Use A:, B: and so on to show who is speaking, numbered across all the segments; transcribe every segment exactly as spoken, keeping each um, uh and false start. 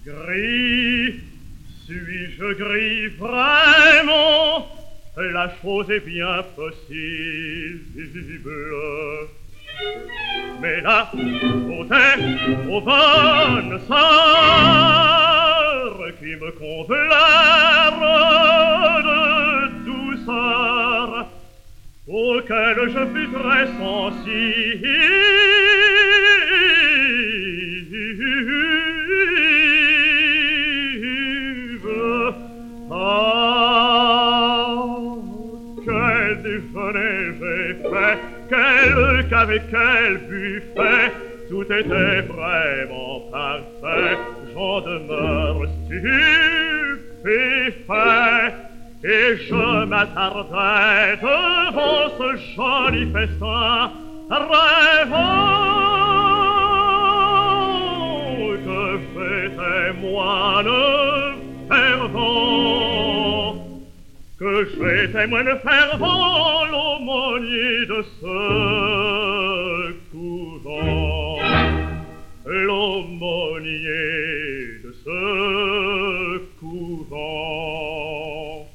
A: Gris, suis-je gris vraiment? La chose est bien possible. Mais la beauté aux bonnes sœurs qui me comblèrent de douceur, auquel je fus très sensible. J'ai fait quel qu'avec quel buffet, tout était vraiment parfait. J'en demeure stupéfait, et je m'attardais devant ce joli festin, rêvant que j'étais moine fervent, que j'étais moine fervent, l'aumônier de ce couvent, l'aumônier de ce couvent.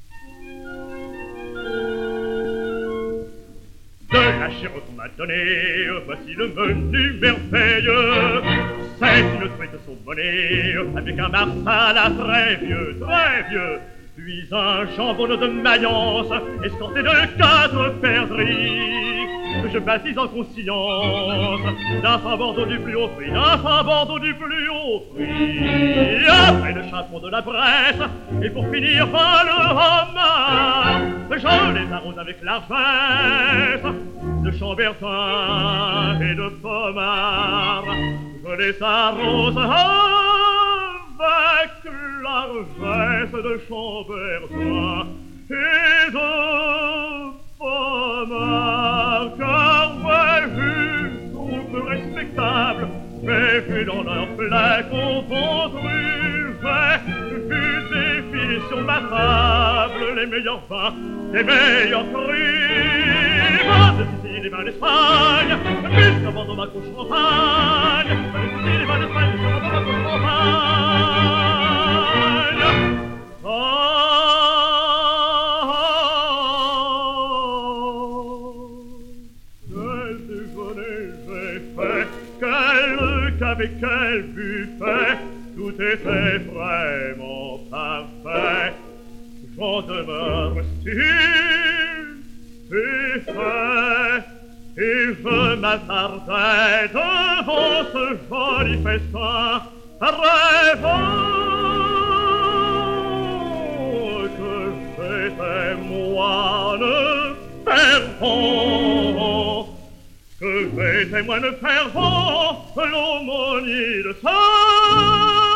A: De la chère qu'on m'a donnée, voici le menu merveilleux. C'est une truite saumonnée avec un marsala très vieux, très vieux, puis un jambon de Mayence, escorté de quatre perdrix, que je baptise en conscience d'un fin Bordeaux du plus haut prix, d'un fin Bordeaux du plus haut prix. Après le chapon de la Bresse, et pour finir par le homard, je les arrose avec largesse de Chambertin et de Pommard. Je les arrose avec largesse de Chambertin et de Pommard, car j'ai vu groupe respectable, j'ai vu dans leur plaie confondue, j'ai vu défiler sur ma table les meilleurs vins, les meilleurs crus, vins de Sicile et vins d'Espagne, jusqu'à Bordeaux ma couche Champagne, vins de Sicile et vins d'Espagne, jusqu'à Bordeaux ma couche Champagne. Oh, quel déjeuner j'ai fait, quel qu'avec quel buffet, tout était vraiment parfait. J'en demeure stupéfait, et je m'attardais devant ce joli festin, rêvant que j'étais moine fervent, que j'étais moine fervent, l'aumônier de ça.